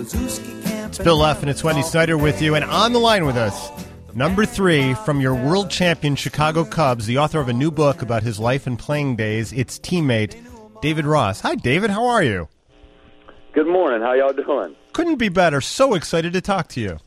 It's Bill F. and it's Wendy Snyder with you. And on the line with us, number 3 from your world champion Chicago Cubs, the author of a new book about his life and playing days, its teammate, David Ross. Hi, David. How are you? Good morning. How y'all doing? Couldn't be better. So excited to talk to you.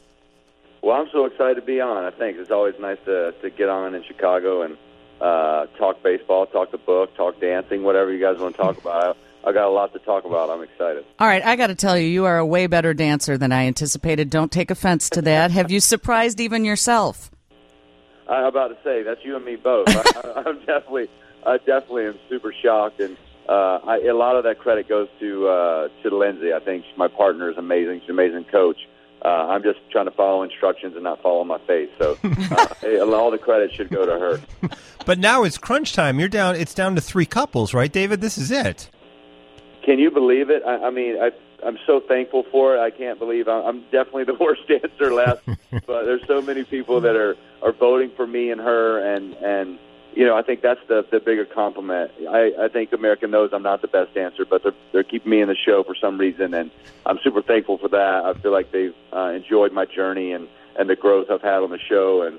Well, I'm so excited to be on. I think it's always nice to get on in Chicago and talk baseball, talk the book, talk dancing, whatever you guys want to talk about. I got a lot to talk about. I'm excited. All right, I got to tell you, you are a way better dancer than I anticipated. Don't take offense to that. Have you surprised even yourself? I'm about to say, that's you and me both. I definitely am super shocked, and a lot of that credit goes to Lindsay. I think my partner is amazing. She's an amazing coach. I'm just trying to follow instructions and not follow my face. So all the credit should go to her. But now it's crunch time. It's down to 3 couples, right, David? This is it. Can you believe it? I'm so thankful for it. I can't believe I'm definitely the worst dancer left. But there's so many people that are voting for me and her, and I think that's the bigger compliment. I think America knows I'm not the best dancer, but they're keeping me in the show for some reason, and I'm super thankful for that. I feel like they've enjoyed my journey and the growth I've had on the show, and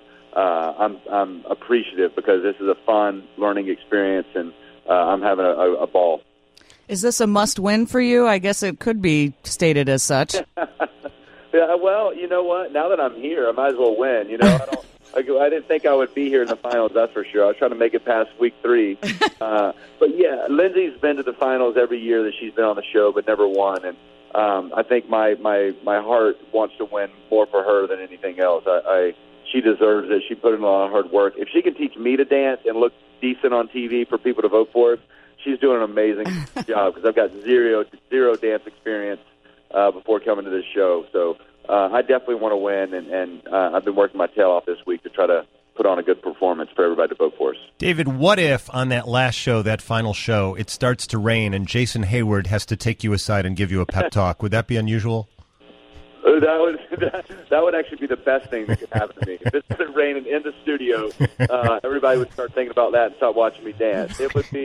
I'm appreciative because this is a fun learning experience, and I'm having a ball. Is this a must-win for you? I guess it could be stated as such. Yeah, well, you know what? Now that I'm here, I might as well win. I didn't think I would be here in the finals, that's for sure. I was trying to make it past week 3. But, yeah, Lindsay's been to the finals every year that she's been on the show but never won. And I think my heart wants to win more for her than anything else. She deserves it. She put in a lot of hard work. If she can teach me to dance and look decent on TV for people to vote for us, she's doing an amazing job because I've got zero dance experience before coming to this show. So I definitely want to win, and I've been working my tail off this week to try to put on a good performance for everybody to vote for us. David, what if on that last show, that final show, it starts to rain and Jason Hayward has to take you aside and give you a pep talk? Would that be unusual? That would actually be the best thing that could happen to me. If it started raining in the studio, everybody would start thinking about that and start watching me dance. It would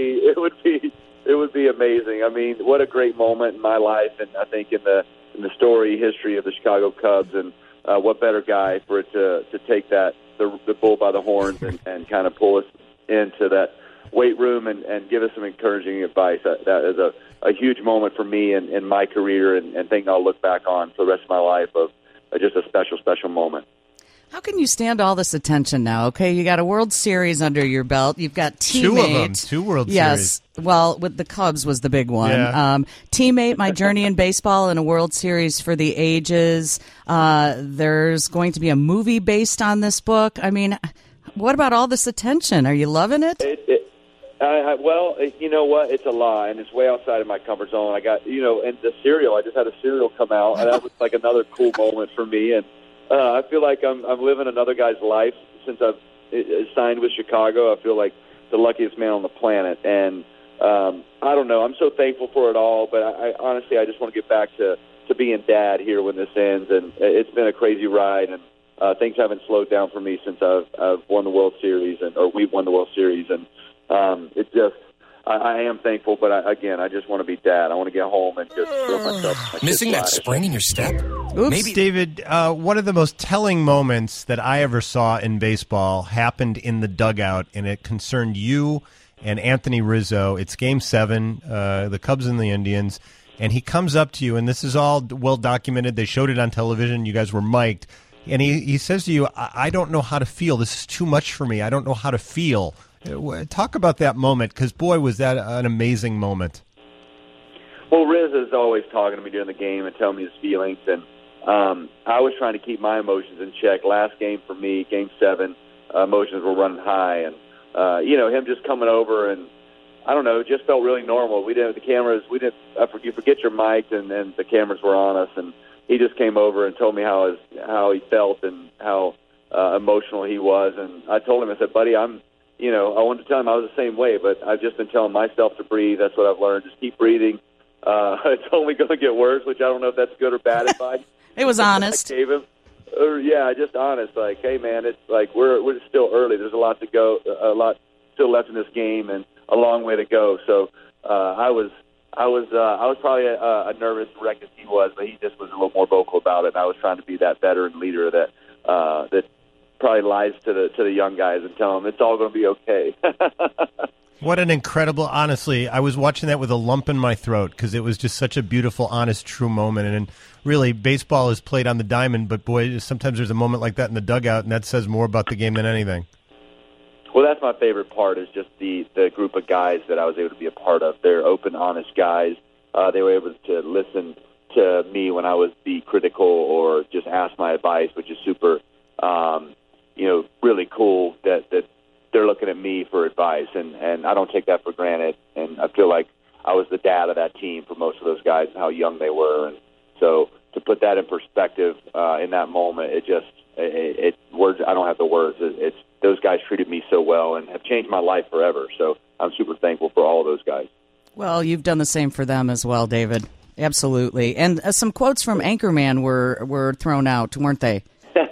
be amazing. I mean, what a great moment in my life, and I think in the story history of the Chicago Cubs, and what better guy for it to take the bull by the horns and kind of pull us into that weight room and give us some encouraging advice. That is a huge moment for me in my career, and thing I'll look back on for the rest of my life of just a special, special moment. How can you stand all this attention now? Okay, you got a World Series under your belt. You've got teammate. 2 of them, 2 World Series. Yes, well, with the Cubs was the big one. Yeah. Teammate, My Journey in Baseball, and a World Series for the ages. There's going to be a movie based on this book. I mean, what about all this attention? Are you loving it? Well, you know what? It's a lie, and it's way outside of my comfort zone. I got, and the cereal. I just had a cereal come out, and that was like another cool moment for me. And I feel like I'm living another guy's life since I've signed with Chicago. I feel like the luckiest man on the planet, and I don't know. I'm so thankful for it all, but I honestly just want to get back to being dad here when this ends. And it's been a crazy ride, and things haven't slowed down for me since I've won the World Series, or we've won the World Series, and it's just. I am thankful, but I just want to be dad. I want to get home and just feel myself. Missing that spring in your step? Oops. Maybe. David, one of the most telling moments that I ever saw in baseball happened in the dugout, and it concerned you and Anthony Rizzo. It's Game 7, the Cubs and the Indians, and he comes up to you, and this is all well documented. They showed it on television. You guys were mic'd. And he says to you, I don't know how to feel. This is too much for me. I don't know how to feel. Talk about that moment, because, boy, was that an amazing moment. Well, Riz is always talking to me during the game and telling me his feelings, and I was trying to keep my emotions in check. Last game for me, Game 7, emotions were running high, and, him just coming over, and I don't know, it just felt really normal. We didn't have the cameras. You forget your mic, and the cameras were on us, and he just came over and told me how he felt and how emotional he was, and I told him, I said, buddy, I wanted to tell him I was the same way, but I've just been telling myself to breathe. That's what I've learned. Just keep breathing. It's only going to get worse, which I don't know if that's good or bad advice. It was honest. I gave him. Just honest. Like, hey, man, it's like we're still early. There's a lot to go, a lot still left in this game, and a long way to go. So I was I was probably a nervous wreck as he was, but he just was a little more vocal about it. And I was trying to be that veteran leader that probably lies to the young guys and tell them it's all going to be okay. What an incredible, honestly, I was watching that with a lump in my throat because it was just such a beautiful, honest, true moment. And really, baseball is played on the diamond, but boy, sometimes there's a moment like that in the dugout, and that says more about the game than anything. Well, that's my favorite part is just the group of guys that I was able to be a part of. They're open, honest guys. They were able to listen to me when I was be critical or just ask my advice, which is super, really cool that they're looking at me for advice, and I don't take that for granted. And I feel like I was the dad of that team for most of those guys and how young they were. And so to put that in perspective in that moment, words. I don't have the words. It's those guys treated me so well and have changed my life forever. So I'm super thankful for all of those guys. Well, you've done the same for them as well, David. Absolutely. And some quotes from Anchorman were thrown out, weren't they?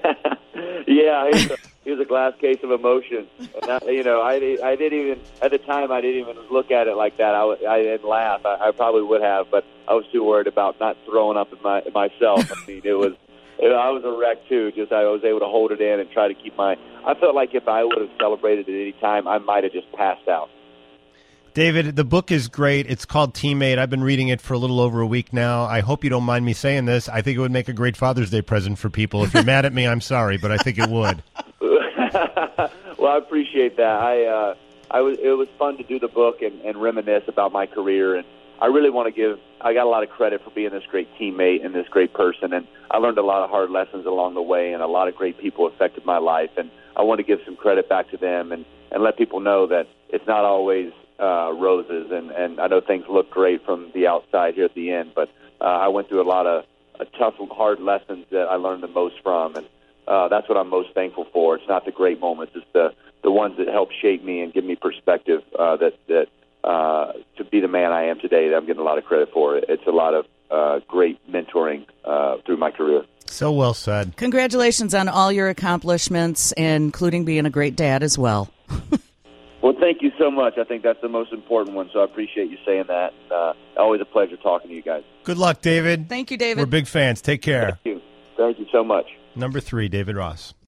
Yeah, he was a glass case of emotion. And I didn't even at the time. I didn't even look at it like that. I didn't laugh. I probably would have, but I was too worried about not throwing up in myself. I mean, I was a wreck too. Just I was able to hold it in and try to keep I felt like if I would have celebrated at any time, I might have just passed out. David, the book is great. It's called Teammate. I've been reading it for a little over a week now. I hope you don't mind me saying this. I think it would make a great Father's Day present for people. If you're mad at me, I'm sorry, but I think it would. Well, I appreciate that. It was fun to do the book and reminisce about my career, and I really want to I got a lot of credit for being this great teammate and this great person, and I learned a lot of hard lessons along the way, and a lot of great people affected my life, and I want to give some credit back to them and let people know that it's not always roses, and I know things look great from the outside here at the end, but I went through a lot of tough, hard lessons that I learned the most from, and that's what I'm most thankful for. It's not the great moments; it's the ones that help shape me and give me perspective. That to be the man I am today, that I'm getting a lot of credit for. It's a lot of great mentoring through my career. So well said. Congratulations on all your accomplishments, including being a great dad as well. Well, thank you so much. I think that's the most important one, so I appreciate you saying that. Always a pleasure talking to you guys. Good luck, David. Thank you, David. We're big fans. Take care. Thank you. Thank you so much. Number 3, David Ross.